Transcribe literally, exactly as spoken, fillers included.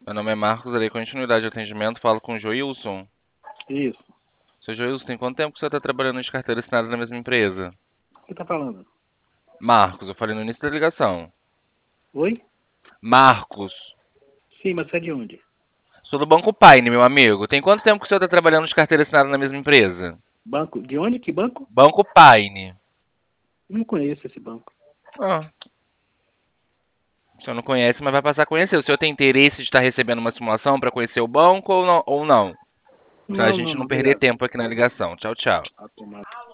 Meu nome é Marcos, darei continuidade ao atendimento. Falo com o Joilson. Isso. Seu Joilson, tem quanto tempo que você está trabalhando de carteira assinada na mesma empresa? O que tá falando? Marcos, eu falei no início da ligação. Oi? Marcos, Sim, mas você é de onde? sou do Banco Paine, meu amigo. Tem quanto tempo que o senhor está trabalhando de carteira assinada na mesma empresa? Banco. De onde? Que banco? Banco Paine. Não conheço esse banco. Ah, o senhor não conhece, mas vai passar a conhecer. O senhor tem interesse de estar recebendo uma simulação para conhecer o banco ou não? Ou não? Para a Não, não, gente não, não perder obrigado. tempo aqui na ligação. Tchau, tchau. Ah, tomar.